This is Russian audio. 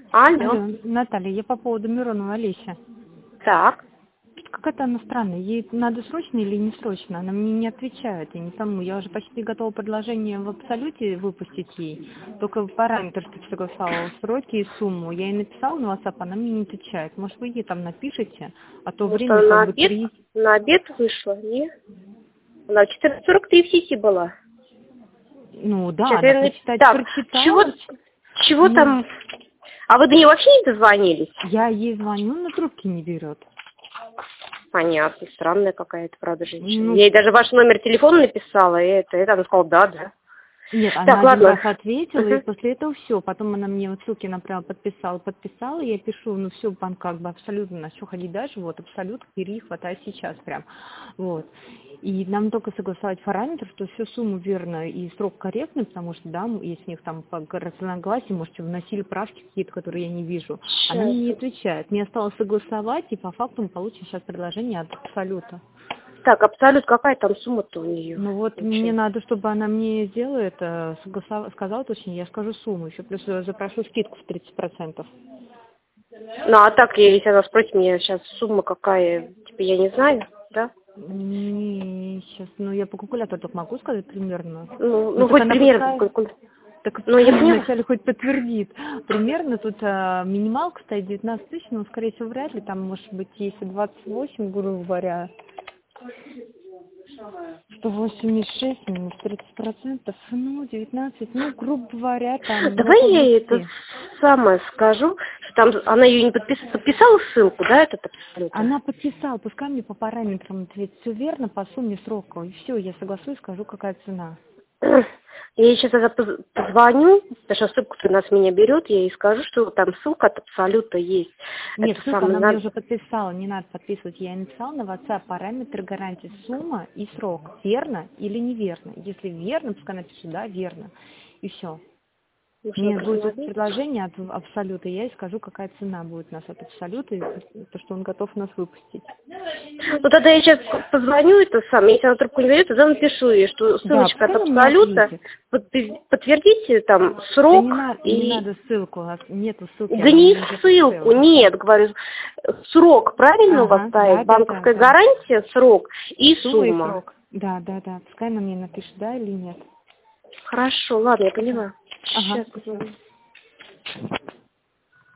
Алло. Алло, Наталья, я по поводу Миронова Олеся. Так. Какая-то она странная. Ей надо срочно или не срочно? Она мне не отвечает, я не пойму. Я уже почти готова предложение в абсолюте выпустить ей. Только параметр, что согласовала сроки и сумму. Я ей написала на WhatsApp, она мне не отвечает. Может, вы ей там напишите, а то Может, время она как бы 3. на обед вышла, не? Она в 14:43 в сети была. Ну да, Сейчас она я так, прочитала. чего Ну, там? А вы до нее вообще не дозвонились? я ей звоню, но трубки не берет. Понятно, странная какая-то, правда, женщина. Ну, Я ей даже ваш номер телефона написала, и это она сказала, да. нет, она Так, один ладно. раз ответила, и Мгм. после этого все. Потом она мне вот ссылки направила, подписала, я пишу, ну все, как бы абсолютно, на что ходить дальше, вот, абсолютно, бери, хватай сейчас прям. Вот. И нам только согласовать параметр, что всю сумму верно и срок корректный, потому что, да, если у них там по разногласию, может, вносили правки какие-то, которые я не вижу. Она Сейчас. мне не отвечает. Мне осталось согласовать, и по факту мы получим сейчас предложение от абсолюта. Так, абсолют, какая там сумма-то у нее? Ну вот мне надо, чтобы она мне сделала это, сказала точнее, я скажу сумму, еще плюс запрошу скидку в 30%. Ну, а так, если она спросит меня сейчас сумма какая, типа, я не знаю, да? Не, сейчас, ну я по калькулятору только могу сказать примерно. Ну Ну так хоть она примерно. пускай, так Ну, я пускай поняла. вначале хоть подтвердит. Примерно тут минималка стоит 19 тысяч, но скорее всего вряд ли, там может быть если 28, грубо говоря, 186 минус 30%, ну 19, ну грубо говоря, там ну, Давай около я ей это 20. самое скажу, что там она ее не подписала ссылку, да, этот абсолютно? Она подписала, пускай мне по параметрам ответит, все верно, по сумме срока, и все, я согласуюсь, скажу, какая цена. Я ей сейчас позвоню, потому что ссылку-то она с меня берет, я ей скажу, что там ссылка от абсолюта есть. Нет, Это ссылку самое она мне надо. уже подписала, не надо подписывать. Я ей написала на WhatsApp параметр гарантии, сумма и срок. Верно или неверно? Если верно, пускай напишет, да, верно. И все. Нужно Мне будет посмотреть. предложение от абсолюта, я ей скажу, какая цена будет у нас от абсолюта, и то, что он готов нас выпустить. Ну тогда я сейчас позвоню, это сам, если она трубку не берет, тогда напишу ей, что Да, ссылочка от пускай он мне абсолюта, ответит. подтвердите там Да срок не и... надо ссылку, нету ссылки, Да она не мне уже ссылку, подтвердила. нет, говорю, срок, правильно у вас Ага, ставит? да, да, да, Банковская да. гарантия, срок и Сумма и сумма. срок. Да, да, да. Пускай она мне напишет, да или нет. Хорошо, ладно, я Ага. поняла. Ага, Сейчас спасибо. позвоню.